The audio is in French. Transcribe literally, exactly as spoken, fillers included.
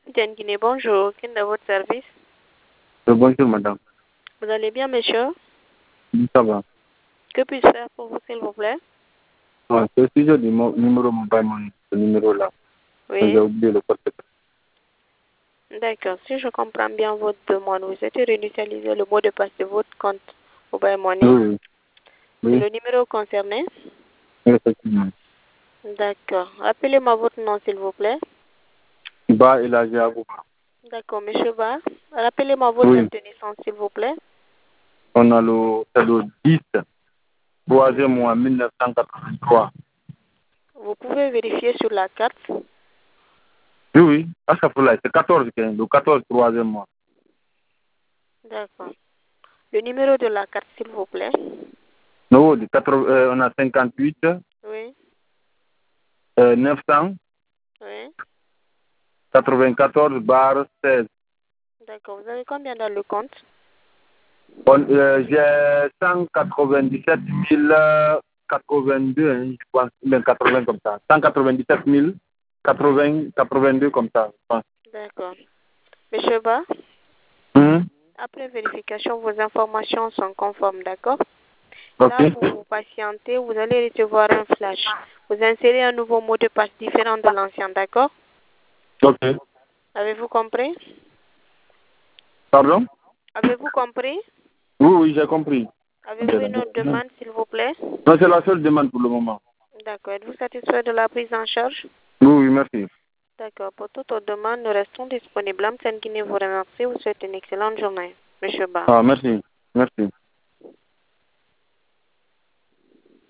Capitaine Guinée, bonjour. Quel est votre service? Euh, bonjour, madame. Vous allez bien, monsieur? Ça va. Que puis-je faire pour vous, s'il vous plaît? Ouais, c'est au sujet du mo- numéro mobile money, ce numéro-là. J'ai Oui. oublié le code secret. D'accord. Si je comprends bien votre demande, vous souhaitez réinitialiser le mot de passe de votre compte mobile money. Oui, oui. C'est Oui, le numéro concerné? effectivement. D'accord. Rappelez-moi votre nom, s'il vous plaît. Ba El Hadji Abouba. D'accord, monsieur Ba. Rappelez-moi votre Oui, date de naissance, s'il vous plaît. on a le, c'est le dix, troisième mois, mille neuf cent quatre-vingt-trois. Vous pouvez vérifier sur la carte. Oui, oui. À chaque fois, là, c'est quatorze, quinze, le quatorze, troisième mois. D'accord. Le numéro de la carte, s'il vous plaît. Non, de quatre-vingts, euh, on a cinquante-huit, Oui. euh, neuf cent Oui. quatre-vingt-quatorze, barre seize. D'accord. Vous avez combien dans le compte? On, euh, j'ai cent quatre-vingt-dix-sept mille quatre-vingt-deux, hein, je pense, bien quatre-vingts comme ça. cent quatre-vingt-dix-sept mille quatre-vingts, quatre-vingt-deux comme ça, je pense. D'accord. Monsieur Ba, Hum, après vérification, vos informations sont conformes, d'accord? Ok, Là, vous vous patientez, vous allez recevoir un flash. Vous insérez un nouveau mot de passe différent de l'ancien, d'accord? ok. Avez-vous compris? Pardon? Avez-vous compris? Oui, oui, j'ai compris. Avez-vous une autre demande, s'il vous plaît? Non, c'est la seule demande pour le moment. D'accord. Êtes-vous satisfait de la prise en charge? Oui, oui, merci. D'accord. Pour toute autre demande, nous restons disponibles. Amsen Guinée vous remercie. Vous souhaite une excellente journée, Monsieur Ba. Ah, merci, merci.